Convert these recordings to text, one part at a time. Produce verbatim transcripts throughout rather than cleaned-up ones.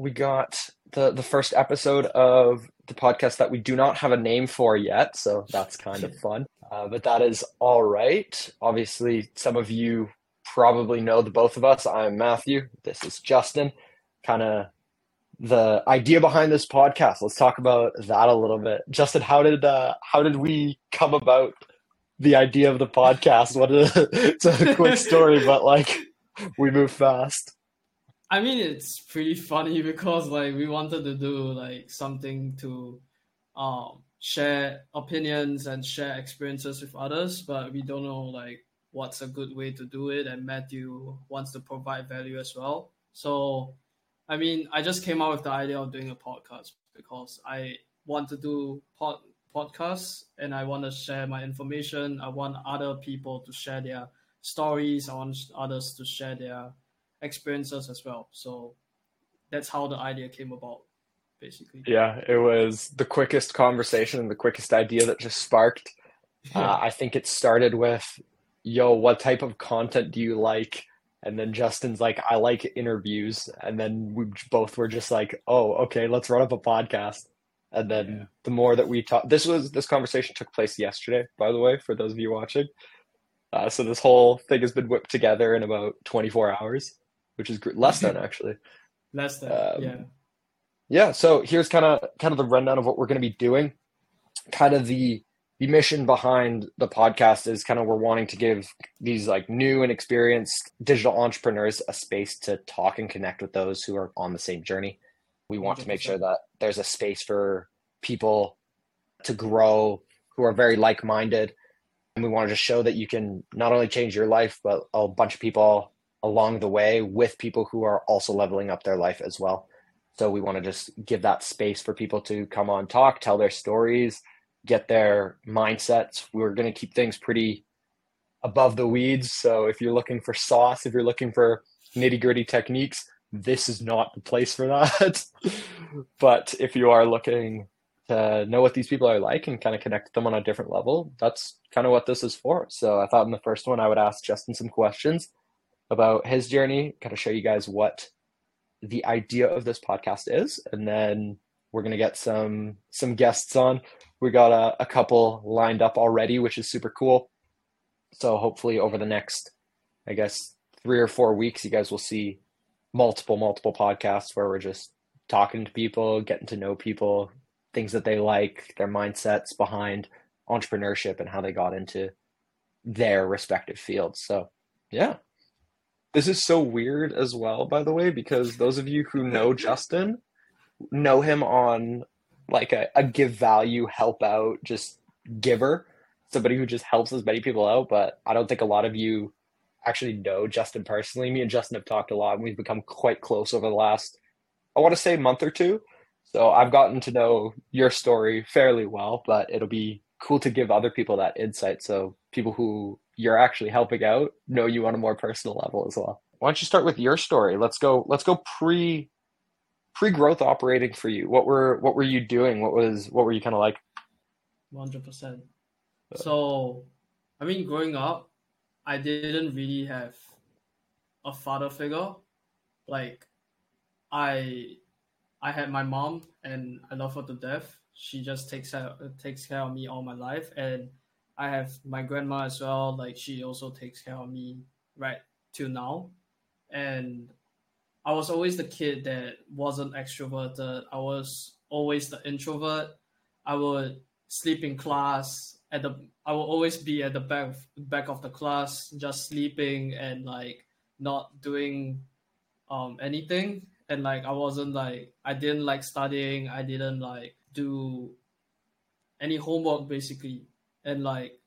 we got the the first episode of the podcast that we do not have a name for yet, so that's kind of fun. Uh, but that is all right. Obviously, some of you probably know the both of us. I'm Matthew. This is Justin. Kind of the idea behind this podcast. Let's talk about that a little bit. Justin, how did uh, how did we come about the idea of the podcast? What a, it's a quick story, but like we move fast. I mean, it's pretty funny because like we wanted to do like something to um share opinions and share experiences with others, but we don't know like what's a good way to do it. And Matthew wants to provide value as well. So, I mean, I just came out with the idea of doing a podcast because I want to do pod podcasts and I want to share my information. I want other people to share their stories. I want others to share their experiences as well. So that's how the idea came about, basically. Yeah, it was the quickest conversation and the quickest idea that just sparked. Yeah. Uh, I think it started with, yo, what type of content do you like? And then Justin's like, I like interviews. And then we both were just like, oh, okay, let's run up a podcast. And then yeah. the more that we talk, this was, this conversation took place yesterday, by the way, for those of you watching. Uh, so this whole thing has been whipped together in about twenty-four hours, which is great. Less than actually. Less than, um, yeah. Yeah, so here's kind of kind of the rundown of what we're going to be doing. Kind of the the mission behind the podcast is kind of we're wanting to give these like new and experienced digital entrepreneurs a space to talk and connect with those who are on the same journey. We want to make sure that there's a space for people to grow who are very like-minded. And we want to just show that you can not only change your life, but a bunch of people along the way with people who are also leveling up their life as well. So we want to just give that space for people to come on, talk, tell their stories, get their mindsets. We're going to keep things pretty above the weeds. So if you're looking for sauce, if you're looking for nitty gritty techniques, this is not the place for that. But if you are looking to know what these people are like and kind of connect with them on a different level, that's kind of what this is for. So I thought in the first one, I would ask Justin some questions about his journey, kind of show you guys what the idea of this podcast is, and then we're going to get some some guests on. We got a, a couple lined up already, which is super cool. So hopefully over the next, I guess, three or four weeks, you guys will see multiple, multiple podcasts where we're just talking to people, getting to know people, things that they like, their mindsets behind entrepreneurship and how they got into their respective fields. So yeah. This is so weird as well, by the way, because those of you who know Justin know him on like a, a give value, help out, just giver, somebody who just helps as many people out. But I don't think a lot of you actually know Justin personally. Me and Justin have talked a lot and we've become quite close over the last, I want to say month or two. So I've gotten to know your story fairly well, but it'll be cool to give other people that insight. So people who you're actually helping out know you on a more personal level as well. Why don't you start with your story? Let's go, let's go pre pre growth operating for you. What were, what were you doing? What was, what were you kind of like? one hundred percent. So, I mean, growing up, I didn't really have a father figure. Like I, I had my mom and I love her to death. She just takes care, takes care of me all my life. And I have my grandma as well. Like she also takes care of me right till now. And I was always the kid that wasn't extroverted. I was always the introvert. I would sleep in class at the, I will always be at the back of, back of the class, just sleeping and like not doing um anything. And like, I wasn't like, I didn't like studying. I didn't like do any homework basically. And like,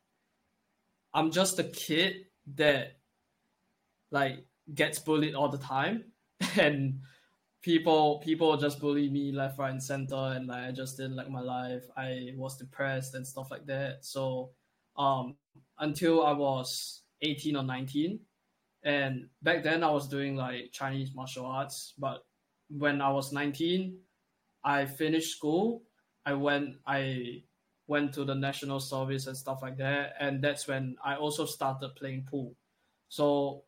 I'm just a kid that like gets bullied all the time. And people people just bully me left, right, and center. And like, I just didn't like my life. I was depressed and stuff like that. So um, until I was eighteen or nineteen. And back then I was doing like Chinese martial arts. But when I was nineteen, I finished school. I went, I went to the national service and stuff like that. And that's when I also started playing pool. So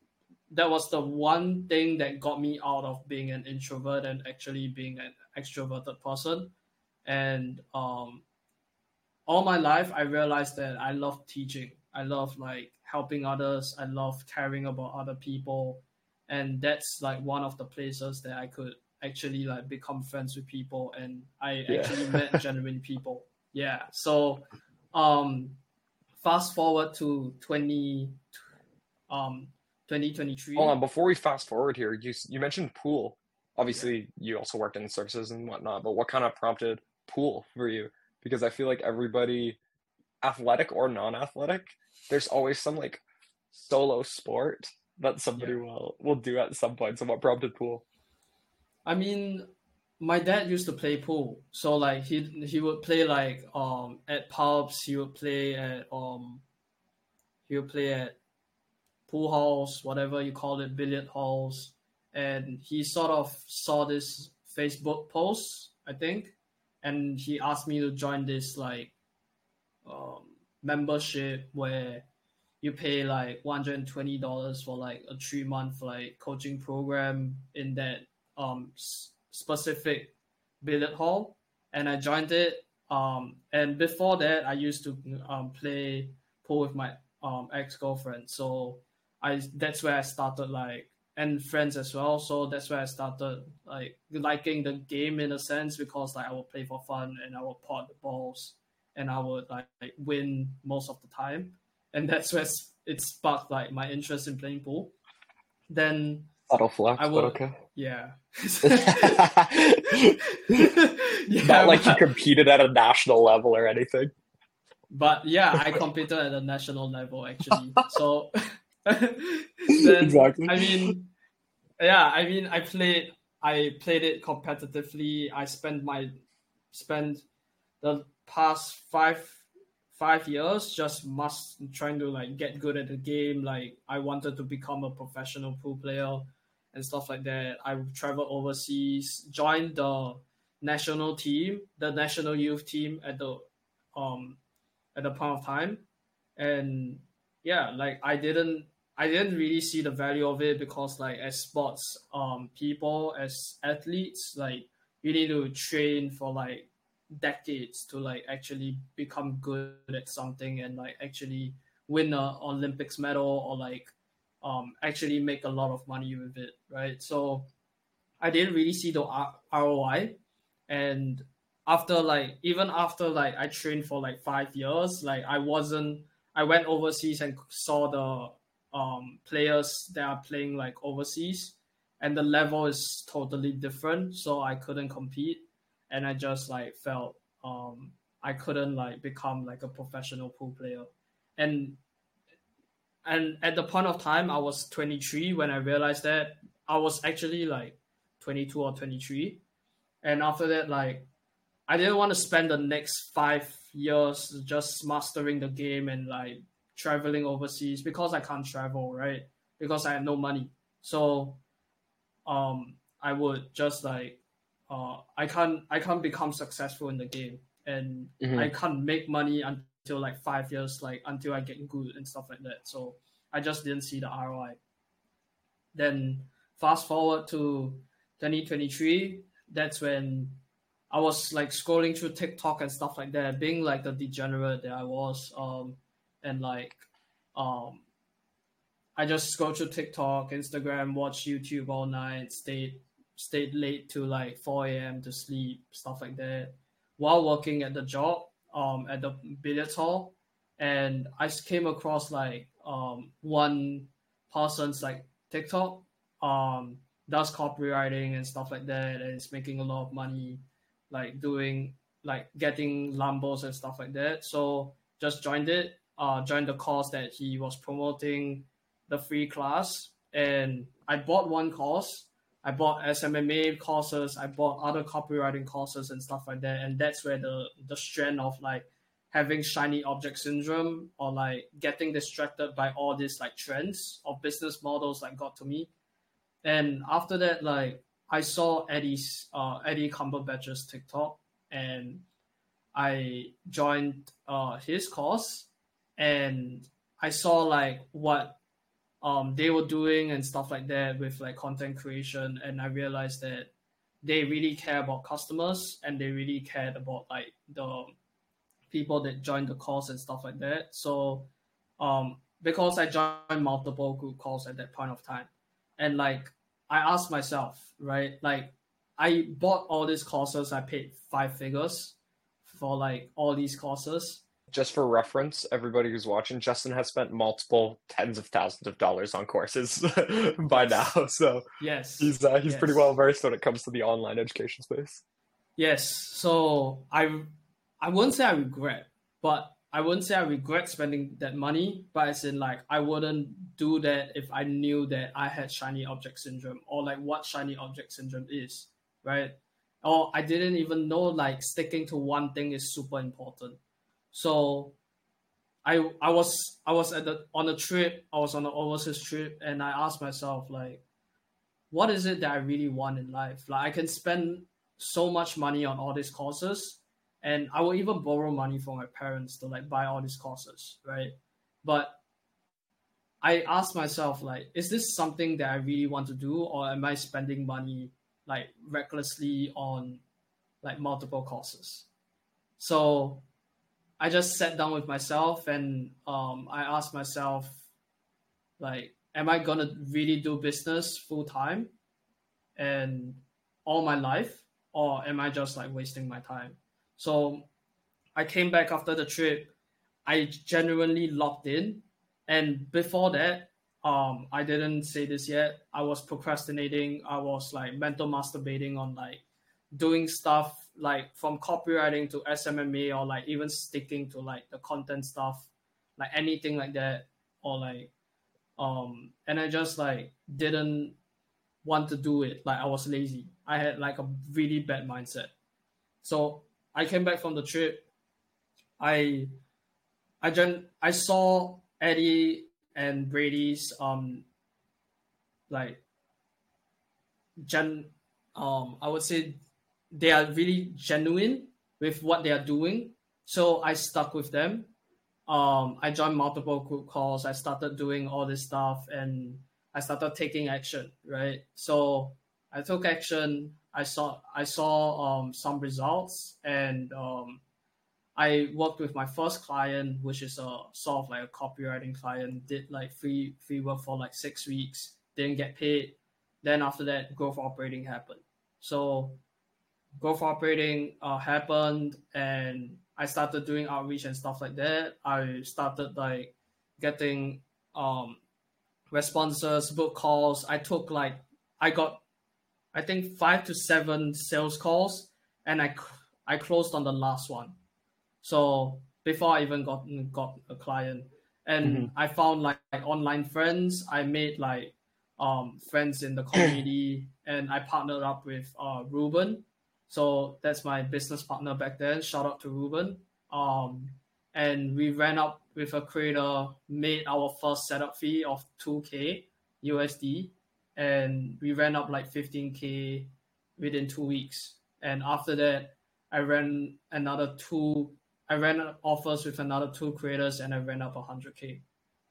that was the one thing that got me out of being an introvert and actually being an extroverted person. And um, all my life, I realized that I love teaching. I love like helping others. I love caring about other people, and that's like one of the places that I could actually like become friends with people, and I Yeah. actually met genuine people. Yeah. So, um, fast forward to twenty, um, twenty twenty-three. Hold on, before we fast forward here, you you mentioned pool. Yeah. Obviously, you also worked in services and whatnot, but what kind of prompted pool for you? Because I feel like everybody, athletic or non-athletic, there's always some like solo sport that somebody Yeah. will will do at some point. So what prompted pool? I mean, my dad used to play pool, so like he he would play like um at pubs. He would play at um he would play at pool halls, whatever you call it, billiard halls, and he sort of saw this Facebook post, I think, and he asked me to join this like um membership where you pay like one hundred twenty dollars for like a three month like coaching program in that um s- specific billiard hall, and I joined it. Um, and before that, I used to um play pool with my um ex girlfriend. So I that's where I started like and friends as well. So that's where I started like liking the game in a sense because like I would play for fun and I would pot the balls and I would like, like win most of the time, and that's where it sparked like my interest in playing pool. Then Subtle flex, I but would, okay. yeah, yeah. Not like you but, competed at a national level or anything. but yeah, I competed at a national level actually. So then, Exactly. I mean, yeah, I mean, I played, I played it competitively. I spent my, spent the past five five years just must trying to like get good at the game. Like I wanted to become a professional pool player and stuff like that. I traveled overseas, joined the national team, the national youth team at the um at the point of time, and yeah, like I didn't I didn't really see the value of it because like as sports um people, as athletes, like you need to train for like decades to like actually become good at something and like actually win a Olympics medal or like um actually make a lot of money with it, right? So I didn't really see the R- ROI, and after like even after like I trained for like five years, like I wasn't I went overseas and saw the um players that are playing like overseas, and the level is totally different, so I couldn't compete, and I just like felt um I couldn't like become like a professional pool player. And and at the point of time I was twenty-three when I realized that. I was actually like twenty-two or twenty-three, and after that like I didn't want to spend the next five years just mastering the game and like traveling overseas because I can't travel, right? Because I had no money. So um I would just like uh I can't I can't become successful in the game, and Mm-hmm. I can't make money until like five years, like until I get good and stuff like that. So I just didn't see the R O I. Then fast forward to twenty twenty-three, that's when I was like scrolling through TikTok and stuff like that, being like the degenerate that I was, um, and like, um, I just scroll through TikTok, Instagram, watch YouTube all night, stayed stayed late to like four a m to sleep, stuff like that, while working at the job, um, at the billiards hall, and I came across like um one person's like TikTok, um, does copywriting and stuff like that, and is making a lot of money, like doing like getting Lambos and stuff like that. So just joined it, uh, joined the course that he was promoting, the free class, and I bought one course. I bought S M M A courses. I bought other copywriting courses and stuff like that, and that's where the the strand of like having shiny object syndrome or like getting distracted by all these like trends of business models like got to me. And after that, like I saw Eddie's uh Eddie Cumberbatch's TikTok, and I joined uh his course, and I saw like what um, they were doing and stuff like that with like content creation, and I realized that they really care about customers and they really cared about like the people that joined the course and stuff like that. So um, because I joined multiple group calls at that point of time, and like I asked myself, right, like I bought all these courses, I paid five figures for like all these courses. Just for reference, everybody who's watching, Justin has spent multiple tens of thousands of dollars on courses by Yes. now. So Yes. he's uh, he's yes. pretty well versed when it comes to the online education space. Yes. So I I wouldn't say I regret, but I wouldn't say I regret spending that money, but as in like I wouldn't do that if I knew that I had shiny object syndrome or like what shiny object syndrome is, right? Or I didn't even know like sticking to one thing is super important. So I I was I was at the on a trip, I was on an overseas trip, and I asked myself like, what is it that I really want in life? Like I can spend so much money on all these courses, and I will even borrow money from my parents to like buy all these courses, right? But I asked myself like, is this something that I really want to do, or am I spending money like recklessly on like multiple courses? So I just sat down with myself and um, I asked myself, like, am I gonna really do business full time and all my life, or am I just like wasting my time? So I came back after the trip. I genuinely locked in, and before that, um, I didn't say this yet. I was procrastinating. I was like mental masturbating on like doing stuff like from copywriting to S M M A, or like even sticking to like the content stuff, like anything like that, or like um and I just like didn't want to do it. Like I was lazy. I had like a really bad mindset. So I came back from the trip. I I gen- I saw Eddie and Brady's um like gen um I would say they are really genuine with what they are doing. So I stuck with them. Um, I joined multiple group calls. I started doing all this stuff and I started taking action, right? So I took action. I saw I saw um, some results, and um, I worked with my first client, which is a sort of like a copywriting client. Did like free free work for like six weeks. Didn't get paid. Then after that, growth operating happened. So growth operating uh, happened, and I started doing outreach and stuff like that. I started like getting um, responses, book calls. I took like I got I think five to seven sales calls, and I I closed on the last one. So before I even got got a client, and Mm-hmm. I found like, like online friends. I made like um, friends in the community, and I partnered up with uh, Ruben. So that's my business partner back then. Shout out to Ruben. Um, and we ran up with a creator, made our first setup fee of two K U S D, and we ran up like fifteen K within two weeks. And after that, I ran another two. I ran offers with another two creators, and I ran up one hundred K.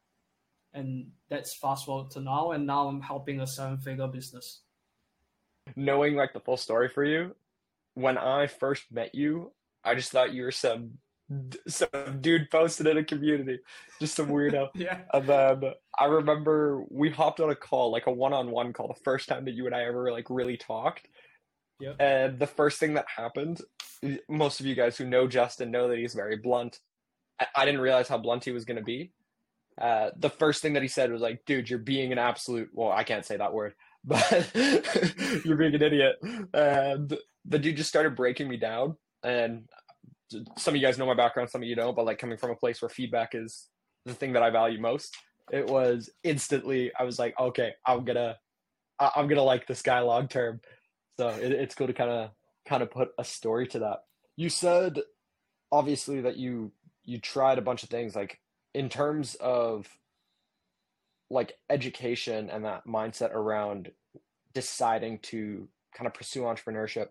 And that's fast forward to now, and now I'm helping a seven-figure business. Knowing like the full story for you, when I first met you, I just thought you were some some dude posted in a community, just some weirdo. Yeah. And then I remember we hopped on a call, like a one-on-one call, the first time that you and I ever like really talked. Yep. And the first thing that happened, most of you guys who know Justin know that he's very blunt. I, I didn't realize how blunt he was going to be. Uh, the first thing that he said was like, dude, you're being an absolute, well, I can't say that word, but you're being an idiot. And the dude just started breaking me down. And some of you guys know my background, some of you don't, but like coming from a place where feedback is the thing that I value most, it was instantly, I was like, okay, I'm gonna, I'm gonna like this guy long term. So it, it's cool to kind of, kind of put a story to that. You said obviously that you, you tried a bunch of things, like in terms of like education and that mindset around deciding to kind of pursue entrepreneurship.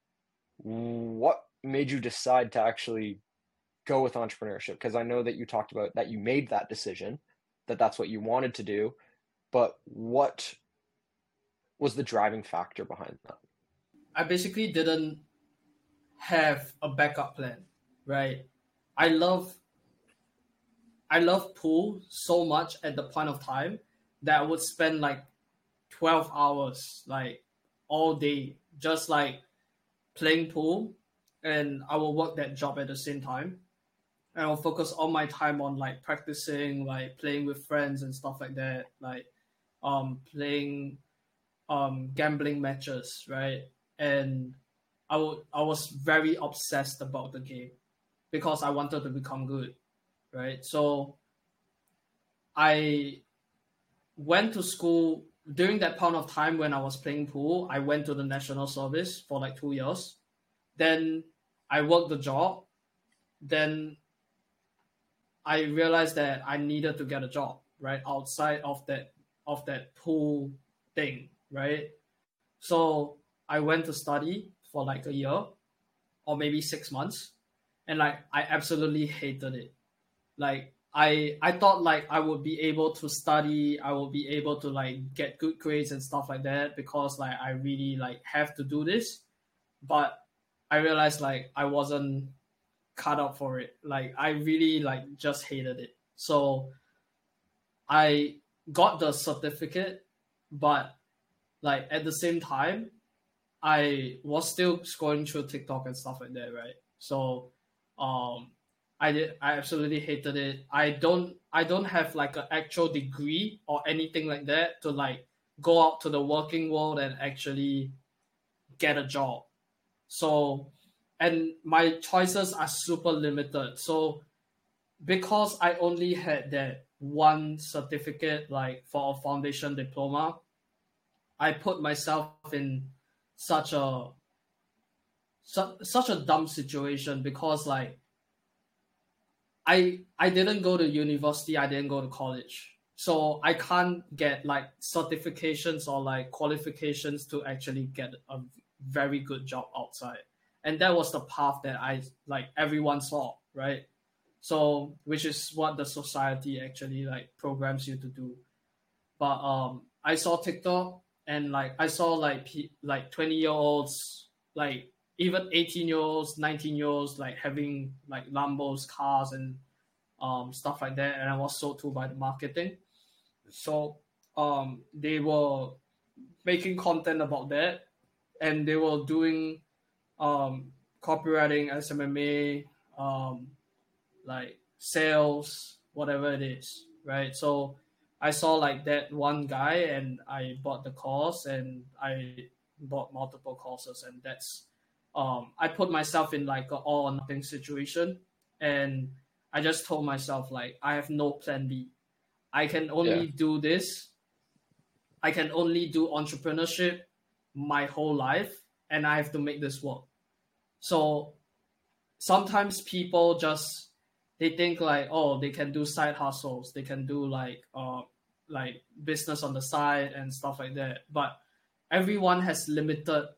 What made you decide to actually go with entrepreneurship? Because I know that you talked about that you made that decision, that that's what you wanted to do. but what was the driving factor behind that? I basically didn't have a backup plan, right? I love I love pool so much at the point of time that I would spend like twelve hours, like all day, just like playing pool, and I will work that job at the same time. And I'll focus all my time on like practicing, like playing with friends and stuff like that, like um playing um gambling matches, right? And I would I was very obsessed about the game because I wanted to become good, right? So I went to school during that point of time when I was playing pool. I went to the national service for like two years. Then I worked the job. Then I realized that I needed to get a job, right, outside of that of that pool thing, right? So I went to study for like a year or maybe six months, and like I absolutely hated it. Like I I thought like I would be able to study, I would be able to like get good grades and stuff like that because like I really like have to do this, but I realized like I wasn't cut out for it. Like I really like just hated it. So I got the certificate, but like at the same time, I was still scrolling through TikTok and stuff like that, right? So um I did I absolutely hated it. I don't I don't have like an actual degree or anything like that to like go out to the working world and actually get a job. So and my choices are super limited. So because I only had that one certificate like for a foundation diploma, I put myself in such a su- such a dumb situation because like I I didn't go to university, I didn't go to college. So I can't get like certifications or like qualifications to actually get a very good job outside. And that was the path that I like everyone saw, right? So which is what the society actually like programs you to do. But um I saw TikTok and like I saw like pe- like twenty year olds, like even eighteen year olds, nineteen year olds like having like Lambos cars and um stuff like that, and I was sold to by the marketing. So um they were making content about that, and they were doing um copywriting, S M M A, um like sales, whatever it is, right? So I saw like that one guy and I bought the course, and I bought multiple courses, and that's um I put myself in like a all or nothing situation, and I just told myself like I have no plan B. I can only Yeah. do this. I can only do entrepreneurship my whole life, and I have to make this work. So sometimes people just they think like, oh, they can do side hustles, they can do like uh like business on the side and stuff like that, but everyone has limited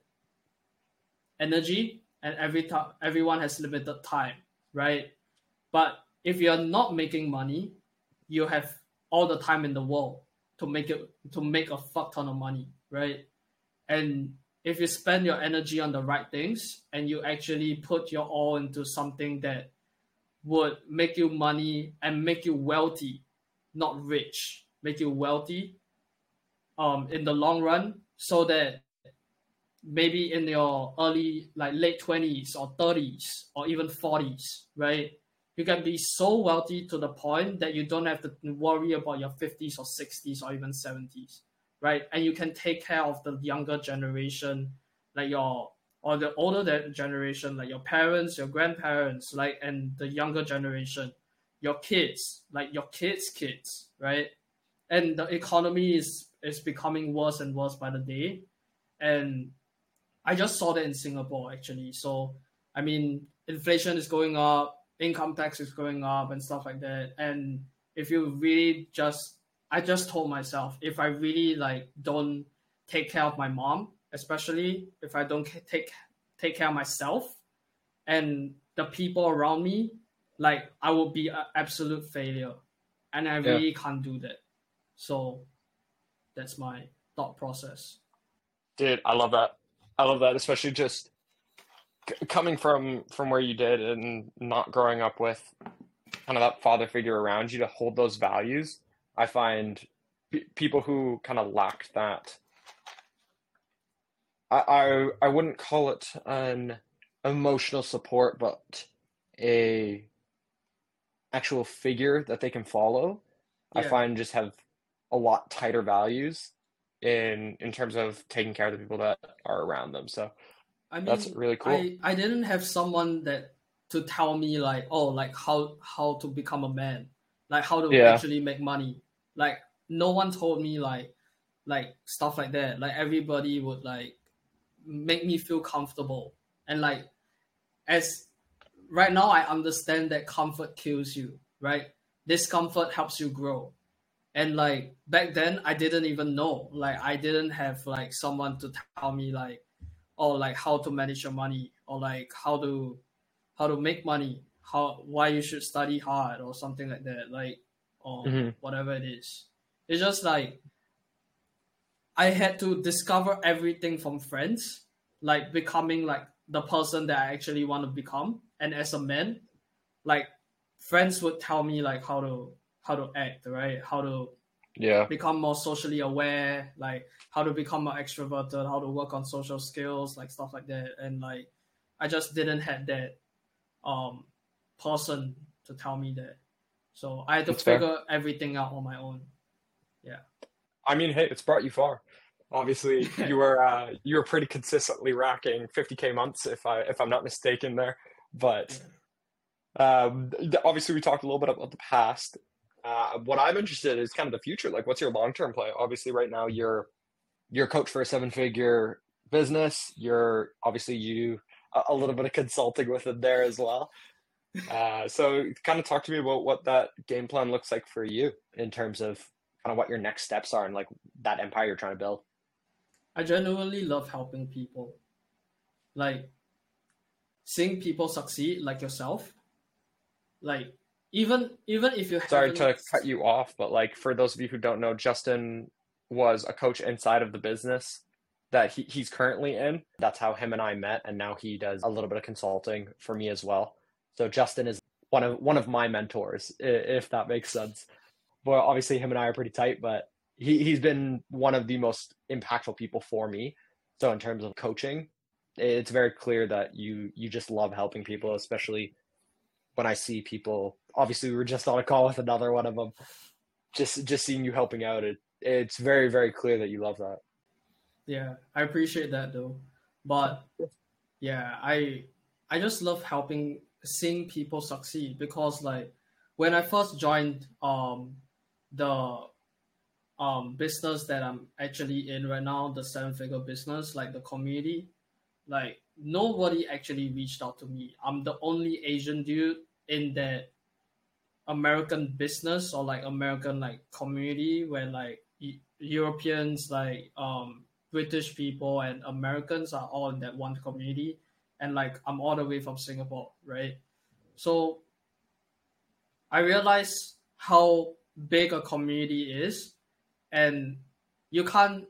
energy, and every time everyone has limited time, right? But if you're not making money, you have all the time in the world to make it to make a fuck ton of money, right? And if you spend your energy on the right things and you actually put your all into something that would make you money and make you wealthy, not rich, make you wealthy um in the long run, so that maybe in your early like late twenties or thirties or even forties, right? You can be so wealthy to the point that you don't have to worry about your fifties or sixties or even seventies, right? And you can take care of the younger generation, like your or the older generation, like your parents, your grandparents, like and the younger generation, your kids, like your kids' kids, right? And the economy is is becoming worse and worse by the day, and I just saw that in Singapore actually. So I mean, inflation is going up, income tax is going up, and stuff like that. And if you really just, I just told myself, if I really like don't take care of my mom, especially if I don't take take care of myself and the people around me, like I will be an absolute failure, and I Yeah. really can't do that. So That's my thought process. Dude, I love that. I love that, especially just c- coming from from where you did and not growing up with kind of that father figure around you to hold those values. I find p- people who kind of lack that, I, I I wouldn't call it an emotional support, but a actual figure that they can follow. I Yeah. find just have a lot tighter values in in terms of taking care of the people that are around them. So I that's mean, really cool. I I didn't have someone that to tell me like, oh, like how how to become a man, like how to Yeah. actually make money. Like no one told me like like stuff like that. Like everybody would like make me feel comfortable. And like as right now I understand that comfort kills you, right? Discomfort helps you grow. And like back then I didn't even know. Like I didn't have like someone to tell me like, or like how to manage your money, or like how to how to make money, how why you should study hard or something like that, like um hmm whatever it is. It's just like I had to discover everything from friends, like becoming like the person that I actually want to become. And as a man, like friends would tell me like how to how to act, right? How to Yeah. become more socially aware, like how to become more extroverted, how to work on social skills, like stuff like that. And like I just didn't have that um person to tell me that. So I had to That's fair. figure everything out on my own. Yeah. I mean, hey, it's brought you far. Obviously, you were uh, you were pretty consistently racking fifty k months, if I if I'm not mistaken there. But Yeah. um, obviously, we talked a little bit about the past. Uh, what I'm interested in is kind of the future. Like, what's your long term play? Obviously, right now you're you're a coach for a seven figure business. You're obviously you a, a little bit of consulting with it there as well. Uh, so kind of talk to me about what that game plan looks like for you in terms of kind of what your next steps are and like that empire you're trying to build. I genuinely love helping people. Like seeing people succeed like yourself. Like even even if you Sorry haven't. to cut you off, but like for those of you who don't know, Justin was a coach inside of the business that he, he's currently in. That's how him and I met, and now he does a little bit of consulting for me as well. So Justin is one of one of my mentors, if that makes sense. Well, obviously him and I are pretty tight, but he, he's been one of the most impactful people for me. So in terms of coaching, it's very clear that you you just love helping people, especially when I see people. Obviously, we were just on a call with another one of them. Just just seeing you helping out, it it's very very clear that you love that. Yeah, I appreciate that though. But yeah, I I just love helping seeing people succeed because like when I first joined um the um business that I'm actually in right now, the seven figure business, like the community, like nobody actually reached out to me. I'm the only Asian dude in that American business or like American like community where like E- Europeans, like um British people and Americans are all in that one community, and like I'm all the way from Singapore, right? So I realize how big a community is, and you can't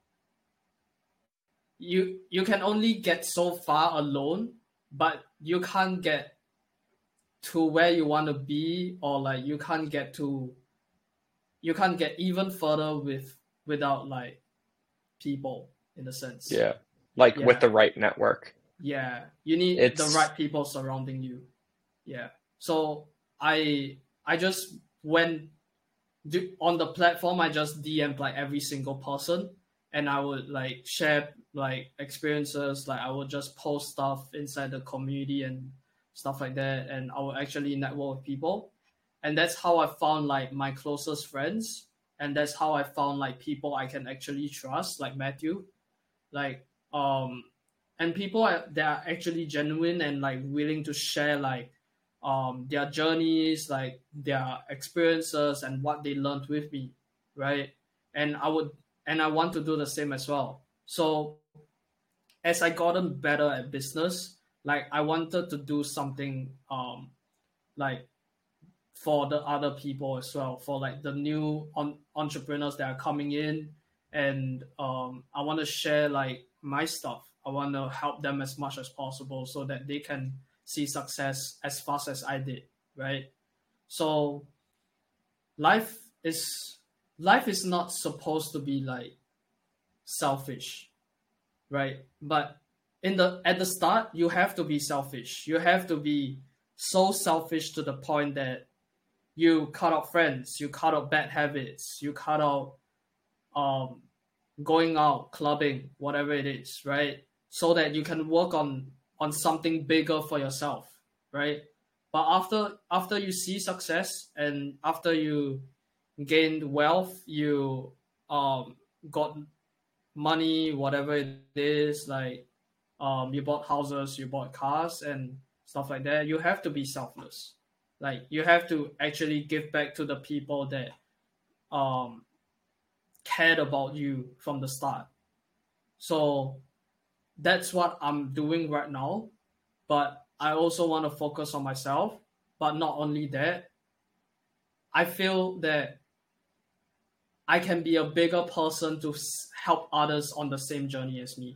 you you can only get so far alone, but you can't get to where you want to be, or like you can't get to you can't get even further with without like people in a sense. Yeah, like with Yeah, the right network. yeah. You need the It's right people surrounding you. Yeah. So I I just went do, on the platform. I just D M'd like every single person, and I would like share like experiences. Like I would just post stuff inside the community and stuff like that, and I would actually network with people, and that's how I found like my closest friends, and that's how I found like people I can actually trust, like Matthew, like um, and people are, that are actually genuine and like willing to share like um their journeys, like their experiences and what they learned with me, right? And I would and I want to do the same as well. So as I gotten better at business, like I wanted to do something um like for the other people as well, for like the new on- entrepreneurs that are coming in, and um, I want to share like my stuff. I want to help them as much as possible so that they can see success as fast as I did, right? So life is life is not supposed to be like selfish, right? But in the at the start, you have to be selfish. You have to be so selfish to the point that you cut out friends, you cut out bad habits, you cut out um, going out, clubbing, whatever it is, right? So that you can work on on something bigger for yourself, right? But after after you see success and after you gained wealth, you um got money, whatever it is, like um you bought houses, you bought cars and stuff like that, you have to be selfless. Like you have to actually give back to the people that um cared about you from the start. So that's what I'm doing right now. But I also want to focus on myself. But not only that, I feel that I can be a bigger person to help others on the same journey as me.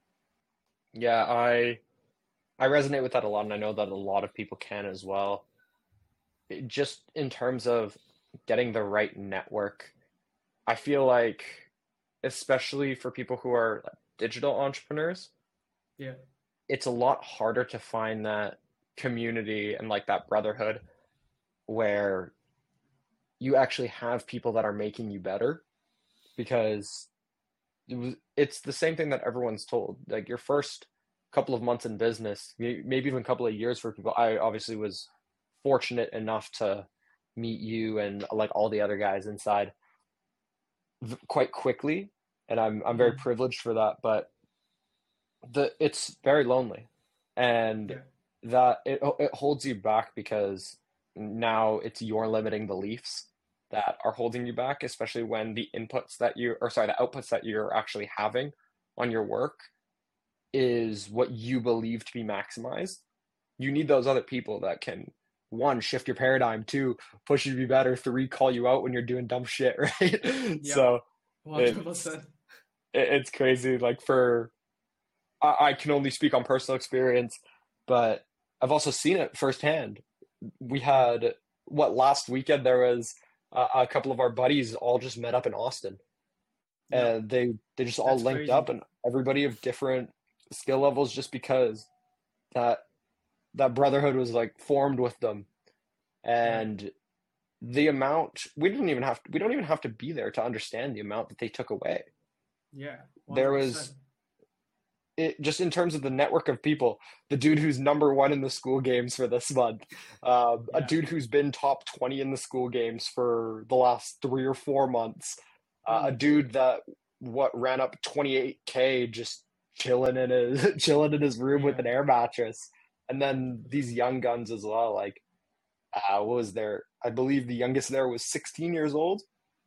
Yeah, I I resonate with that a lot, and I know that a lot of people can as well. It, just in terms of getting the right network, I feel like, especially for people who are digital entrepreneurs, yeah, it's a lot harder to find that community and like that brotherhood where you actually have people that are making you better, because it was, it's the same thing that everyone's told. Like your first couple of months in business, maybe even a couple of years for people. I obviously was fortunate enough to meet you and like all the other guys inside quite quickly, and I'm I'm very privileged for that. But the it's very lonely, and yeah, that it it holds you back because now it's your limiting beliefs that are holding you back, especially when the inputs that you or sorry the outputs that you're actually having on your work is what you believe to be maximized. You need those other people that can, one, shift your paradigm, two, push you to be better, three, call you out when you're doing dumb shit, right? yeah, So one hundred percent. It's, it's crazy. Like for, I, I can only speak on personal experience, but I've also seen it firsthand. We had, what, last weekend there was a, a couple of our buddies all just met up in Austin. Yeah. And they, they just all That's linked crazy. up, and everybody of different skill levels, just because that that brotherhood was like formed with them. And right. the amount we didn't even have we don't even have to be there to understand the amount that they took away. Yeah, one hundred percent. There was it just in terms of the network of people, the dude who's number one in the school games for this month, um, yeah. a dude who's been top twenty in the school games for the last three or four months, uh, mm. a dude that what ran up twenty-eight K just chilling in his chilling in his room yeah. with an air mattress. And then these young guns as well. Like, uh, what was there? I believe the youngest there was sixteen years old.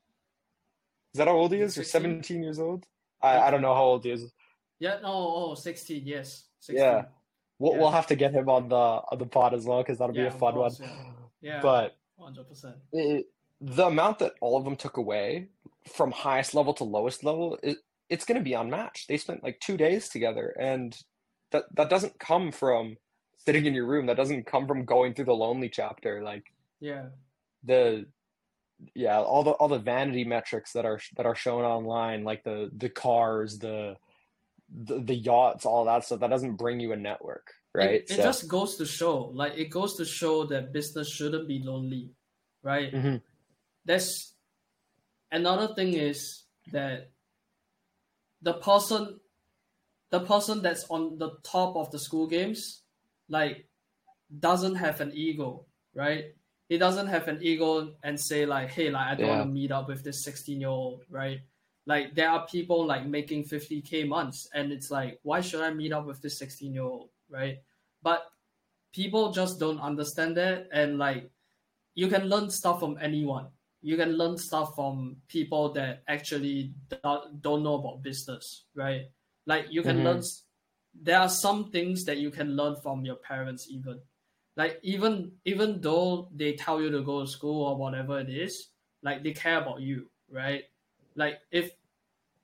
Is that how old he is? sixteen? Or seventeen years old? I, I don't know how old he is. Yeah, no, oh, sixteen, yes. sixteen. Yeah. We'll, yeah. we'll have to get him on the on the pod as well, because that'll yeah, be a fun course, one. Yeah, yeah but one hundred percent. It, the amount that all of them took away from highest level to lowest level, it, it's going to be unmatched. They spent like two days together, and that, that doesn't come from sitting in your room. That doesn't come from going through the lonely chapter. Like, yeah, the, yeah, all the, all the vanity metrics that are, that are shown online, like the, the cars, the, the, the yachts, all that stuff, that doesn't bring you a network, right? It, it so. just goes to show, like, it goes to show that business shouldn't be lonely, right? Mm-hmm. That's another thing is that the person, the person that's on the top of the school games, like, doesn't have an ego, right? He doesn't have an ego and say like, hey, like I don't yeah. want to meet up with this sixteen year old, right? Like there are people like making fifty K months, and it's like, why should I meet up with this sixteen year old, right? But people just don't understand that, and like you can learn stuff from anyone. You can learn stuff from people that actually don't know about business, right? Like you can mm-hmm. learn. There are some things that you can learn from your parents even. Like even even though they tell you to go to school or whatever it is, like they care about you, right? Like if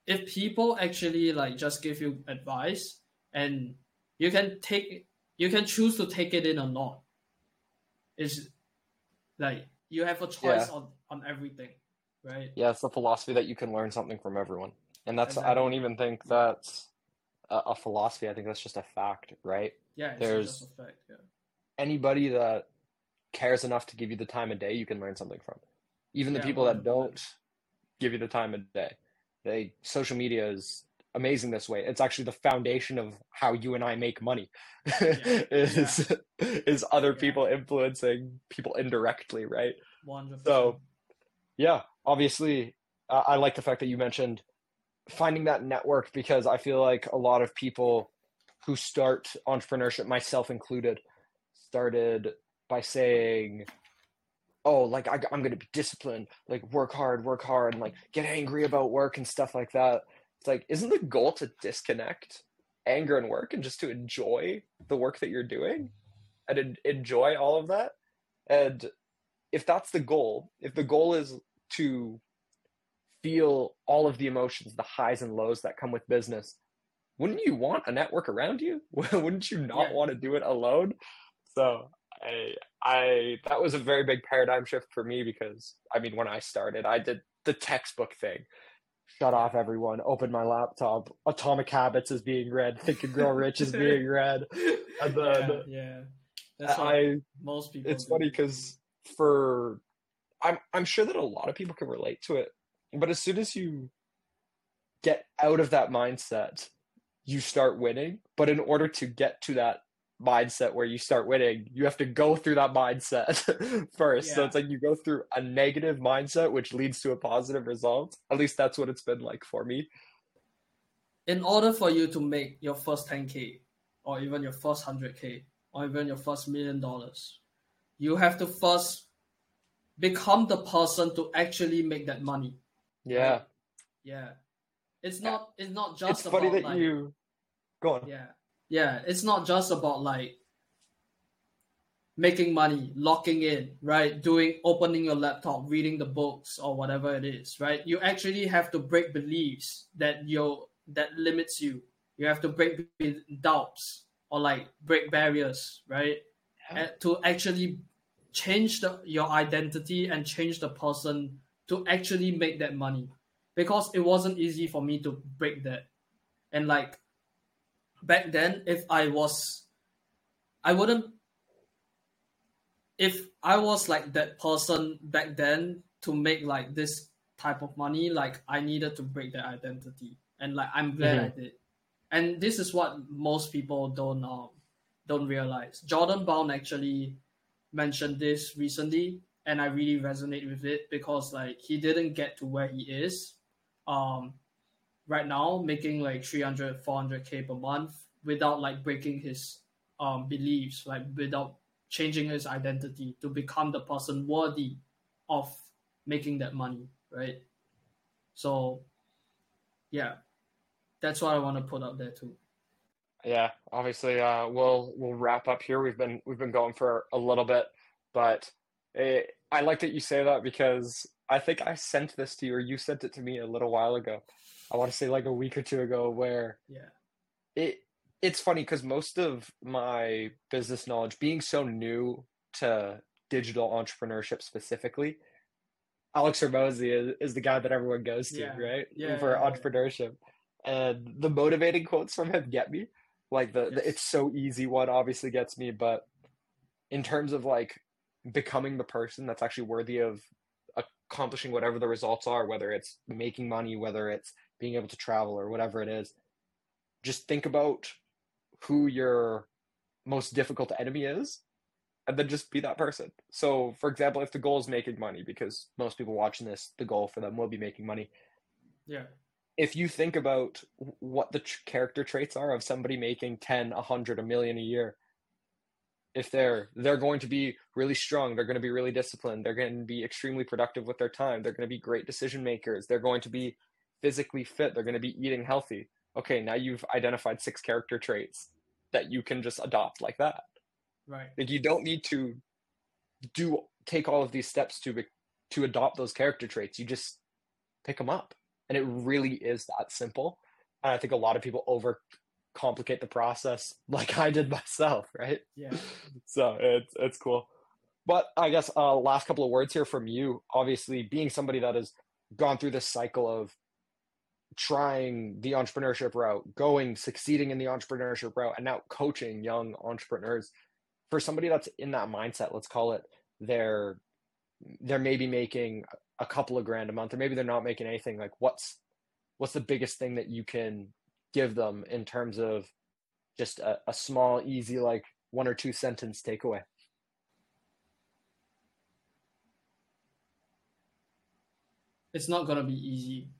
if people actually like just give you advice and you can take you can choose to take it in or not. It's like you have a choice Yeah. on, on everything, right? Yeah, it's the philosophy that you can learn something from everyone. And that's, I don't Exactly. even think Yeah. that's a, a philosophy. I think that's just a fact, right? Yeah, it's There's just a fact. Yeah. anybody that cares enough to give you the time of day, you can learn something from. Even the Yeah, people that one hundred percent. don't give you the time of day. They social media is amazing this way. It's actually the foundation of how you and I make money. Yeah. is is other Yeah. people influencing people indirectly, right? one hundred percent. So yeah, obviously, uh, I like the fact that you mentioned finding that network, because I feel like a lot of people who start entrepreneurship, myself included, started by saying, oh, like I, I'm going to be disciplined, like work hard, work hard, and like get angry about work and stuff like that. It's like, isn't the goal to disconnect anger and work and just to enjoy the work that you're doing and en- enjoy all of that? And if that's the goal, if the goal is to feel all of the emotions, the highs and lows that come with business, wouldn't you want a network around you? Wouldn't you not Yeah. want to do it alone? So I, I, that was a very big paradigm shift for me, because I mean, when I started, I did the textbook thing. Shut Yeah. off everyone, open my laptop, Atomic Habits is being read, Think and Grow Rich is being read. And then Yeah, yeah. That's what I, most people it's do. funny because for, I'm, I'm sure that a lot of people can relate to it, but as soon as you get out of that mindset, you start winning. But in order to get to that mindset where you start winning, you have to go through that mindset first. So Yeah. it's like you go through a negative mindset, which leads to a positive result. At least that's what it's been like for me. In order for you to make your first ten K or even your first one hundred K or even your first million dollars, you have to first become the person to actually make that money. Yeah. Right? Yeah. It's not it's not just It's funny about that like you go on. yeah. Yeah. It's not just about like making money, locking in, right? Doing opening your laptop, reading the books or whatever it is, right? You actually have to break beliefs that you that limits you. You have to break doubts or like break barriers, right? Yeah. And to actually change the, your identity and change the person to actually make that money. Because it wasn't easy for me to break that. And like back then, if I was I wouldn't if I was like that person back then to make like this type of money, like I needed to break that identity, and like I'm glad Mhm. I did. And this is what most people don't um don't realize. Jordan Brown actually mentioned this recently, and I really resonate with it because like he didn't get to where he is, um, right now making like three hundred, four hundred k per month without like breaking his um beliefs, like without changing his identity to become the person worthy of making that money, right? So yeah, that's what I want to put out there too. Yeah, obviously, uh, we'll we'll wrap up here. We've been we've been going for a little bit, but it, I like that you say that, because I think I sent this to you, or you sent it to me a little while ago. I want to say like a week or two ago, where Yeah, it it's funny because most of my business knowledge, being so new to digital entrepreneurship specifically, Alex Hormozy is, is the guy that everyone goes to, yeah, right? yeah, For yeah, yeah. entrepreneurship. And the motivating quotes from him get me. Like the, the Yes. it's so easy one obviously gets me, but in terms of like becoming the person that's actually worthy of accomplishing whatever the results are, whether it's making money, whether it's being able to travel or whatever it is, just think about who your most difficult enemy is, and then just be that person. So, for example, if the goal is making money, because most people watching this, the goal for them will be making money. Yeah. If you think about what the tr- character traits are of somebody making ten, a hundred, a million a year, if they're they're going to be really strong, they're going to be really disciplined, they're going to be extremely productive with their time, they're going to be great decision makers, they're going to be physically fit, they're going to be eating healthy. Okay, now you've identified six character traits that you can just adopt like that. Right. Like you don't need to do take all of these steps to to adopt those character traits. You just pick them up. And it really is that simple. And I think a lot of people overcomplicate the process like I did myself, right? Yeah. So it's it's cool. But I guess uh, last couple of words here from you. Obviously, being somebody that has gone through this cycle of trying the entrepreneurship route, going, succeeding in the entrepreneurship route, and now coaching young entrepreneurs. For somebody that's in that mindset, let's call it, they're they're maybe making a couple of grand a month, or maybe they're not making anything. Like, what's what's the biggest thing that you can give them in terms of just a, a small, easy, like one or two sentence takeaway? It's not gonna be easy.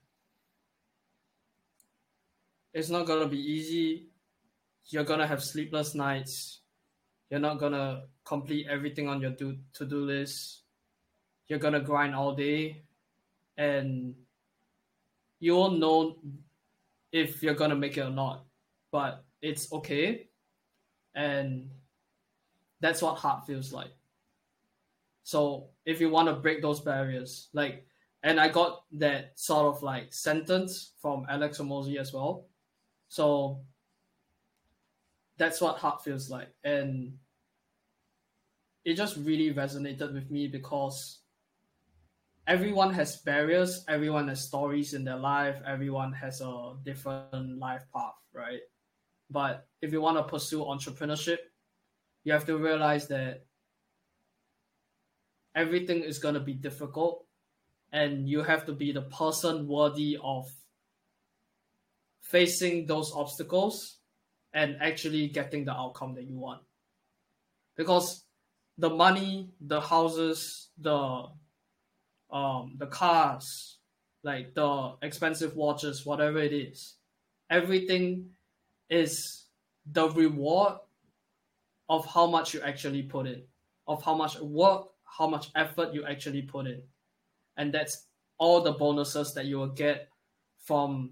It's not gonna be easy. You're gonna have sleepless nights. You're not gonna complete everything on your do to-do list. You're gonna grind all day, and you won't know if you're gonna make it or not. But it's okay, and that's what hard feels like. So if you want to break those barriers, like, and I got that sort of like sentence from Alex Hormozi as well. So that's what hard feels like. And it just really resonated with me because everyone has barriers, everyone has stories in their life, everyone has a different life path, right? But if you want to pursue entrepreneurship, you have to realize that everything is going to be difficult, and you have to be the person worthy of facing those obstacles and actually getting the outcome that you want. Because the money, the houses, the um, the cars, like the expensive watches, whatever it is, everything is the reward of how much you actually put in, of how much work, how much effort you actually put in. And that's all the bonuses that you will get from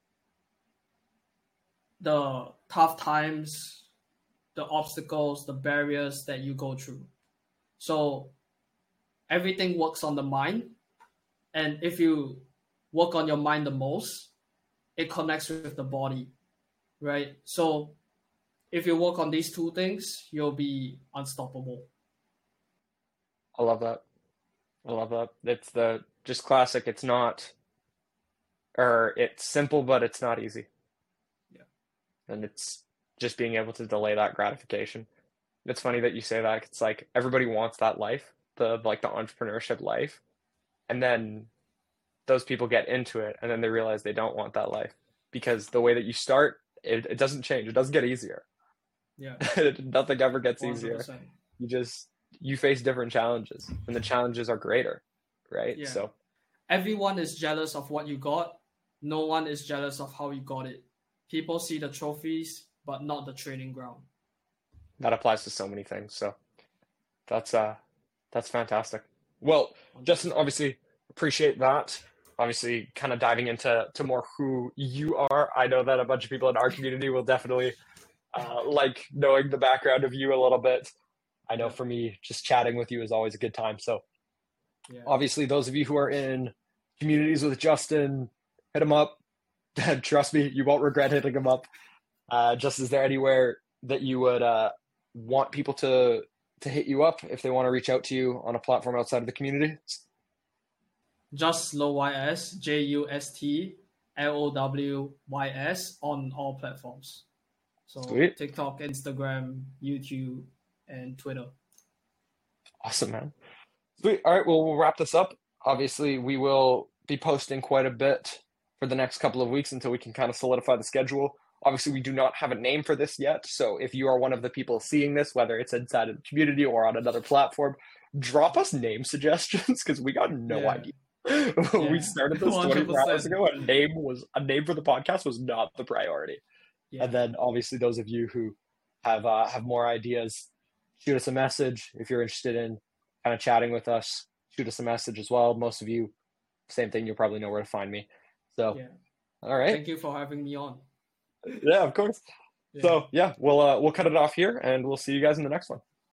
the tough times, the obstacles, the barriers that you go through. So everything works on the mind. And if you work on your mind the most, it connects with the body, right? So if you work on these two things, you'll be unstoppable. I love that. I love that. It's the just classic. It's not, or it's simple, but it's not easy. Yeah. And it's just being able to delay that gratification. It's funny that you say that. It's like everybody wants that life, the like the entrepreneurship life. And then those people get into it and then they realize they don't want that life because the way that you start, it, it doesn't change. It doesn't get easier. Yeah. Nothing ever gets one hundred percent. easier. You just, you face different challenges and the challenges are greater, right? Yeah. So everyone is jealous of what you got. No one is jealous of how you got it. People see the trophies, but not the training ground. That applies to so many things. So that's, uh, that's fantastic. Well, Justin, obviously appreciate that. Obviously kind of diving into to more who you are. I know that a bunch of people in our community will definitely uh, like knowing the background of you a little bit. I know for me, just chatting with you is always a good time. So yeah. Obviously those of you who are in communities with Justin, hit him up. Trust me, you won't regret hitting him up. Uh, just is there anywhere that you would uh, want people to to hit you up if they want to reach out to you on a platform outside of the community? Just Slow Y S, J U S T L O W Y S on all platforms. So Sweet. TikTok, Instagram, YouTube, and Twitter. Awesome, man. Sweet. All right, well, we'll wrap this up. Obviously, we will be posting quite a bit for the next couple of weeks until we can kind of solidify the schedule. Obviously, we do not have a name for this yet. So if you are one of the people seeing this, whether it's inside of the community or on another platform, drop us name suggestions because we got no yeah. idea. Yeah. We started this twenty-four hours ago. A name was a name for the podcast was not the priority. Yeah. And then obviously those of you who have uh, have more ideas, shoot us a message. If you're interested in kind of chatting with us, shoot us a message as well. Most of you, same thing. You'll probably know where to find me. So, yeah. All right. Thank you for having me on. Yeah, of course. Yeah. So yeah, we'll uh, we'll cut it off here, and we'll see you guys in the next one.